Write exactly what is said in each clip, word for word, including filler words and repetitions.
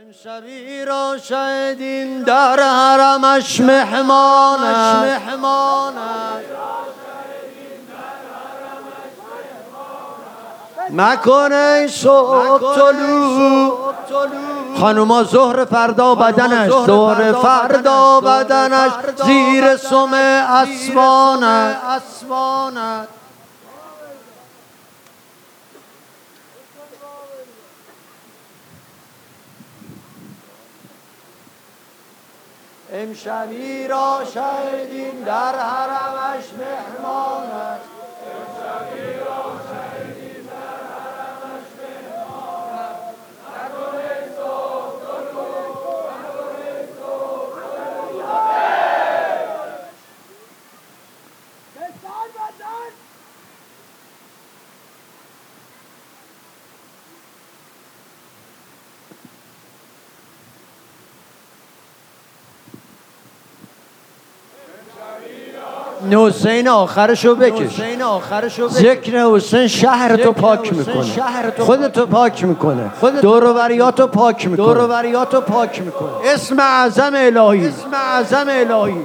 امشبی را شاهدین در حرمش مهمانش مکنه صبح طلوع خانوما ظهر فردا بدنش ظهر فردا بدنش زیر سم اسوانت امشبی را شاهدین در حرمش مهمانش امشبی را شاهدین در حرمش مهمانش نکنه صبح طلوع نکنه صبح طلوع بسر بدن حسین آخرشو بکش. ذکر حسین شهر تو پاک میکنه، خودتو پاک میکنه، دور و بریاتو پاک میکنه. اسم اعظم الهی، اسم اعظم الهی.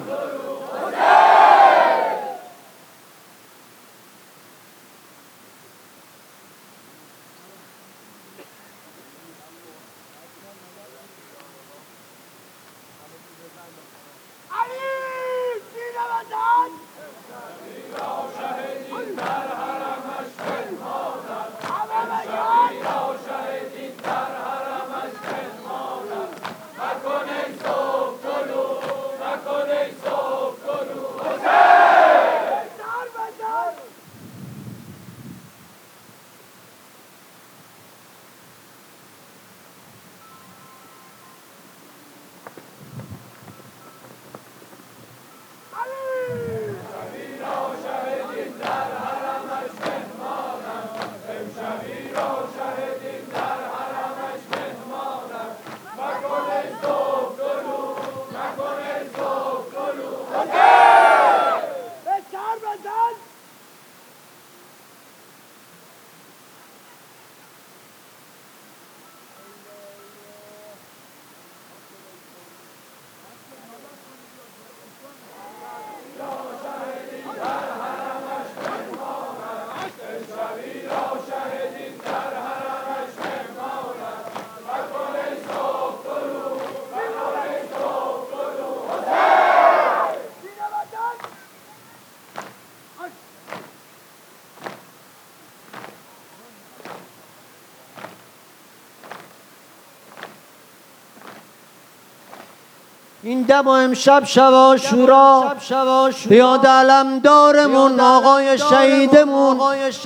این دم و امشب شب عاشورا بیاد علمدارمون آقای شهیدمون،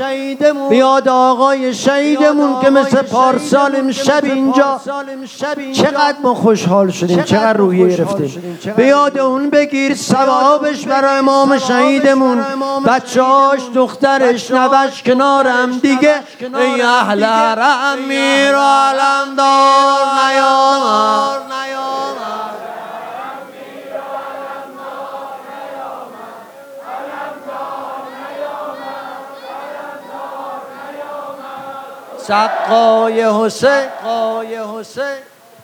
بیاد آقای شهیدمون که مثل پارسال امشب اینجا چقدر ما خوشحال شدیم، چقدر روحیه گرفتیم. بیاد اون بگیر ثوابش برای امام شهیدمون، بچه‌هاش، دخترش، نوش کنارم دیگه. ای اهل حرم میر و علمدار نیامد، سقای حسین قای حسین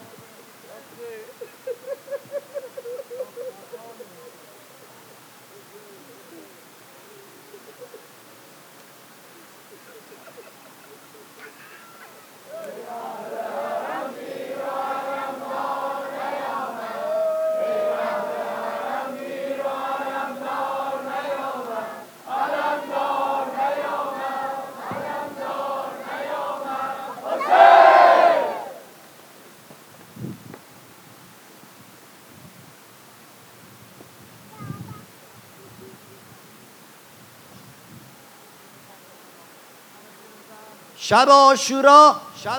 شب عاشورا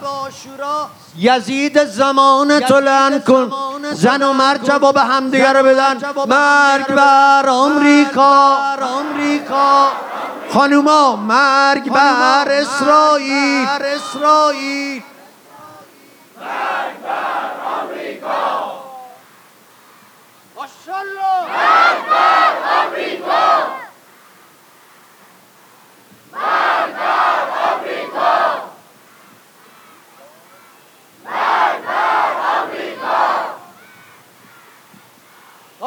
یزید زمان تو لعن کن، زن و مرد جواب همدیگه رو بدن. مرگ بر آمریکا، خانوما مرگ بر اسرائیل، مرگ بر آمریکا، ماشاءالله، مرگ بر آمریکا، مرگ بر آمریکا، مرگ بر آمریکا.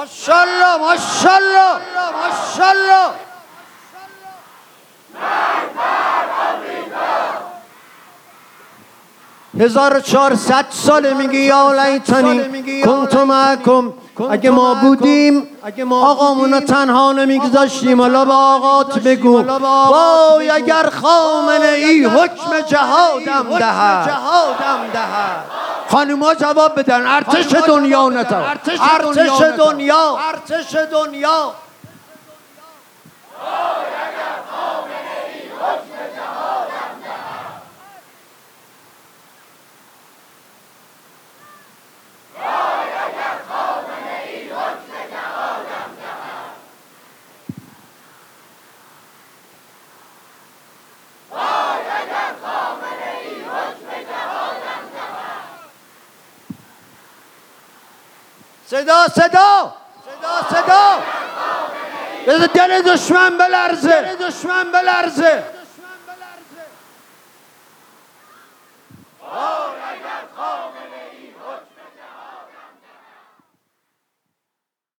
ماشاءالله ماشاءالله ماشاءالله. هزار و چهارصد ساله میگی یا لیتنی کنت معکم، اگه ما بودیم آقامونو تنها نمیگذاشتیم. حالا به آقات بگو وای اگر خامنه ای حکم جهادم دهد. خانوما جواب بدن ارتش دنیا نتا، ارتش دنیا، ارتش دنیا. صدا صدا صدا صدا. دل دشمن بلرزه، دل دشمن بلرزه.